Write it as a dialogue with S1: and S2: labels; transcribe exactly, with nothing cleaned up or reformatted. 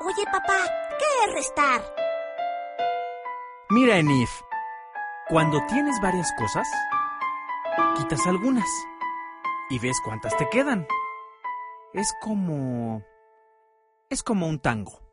S1: Oye, papá, ¿qué es restar?
S2: Mira, Enif, cuando tienes varias cosas, quitas algunas y ves cuántas te quedan. Es como... es como un tango.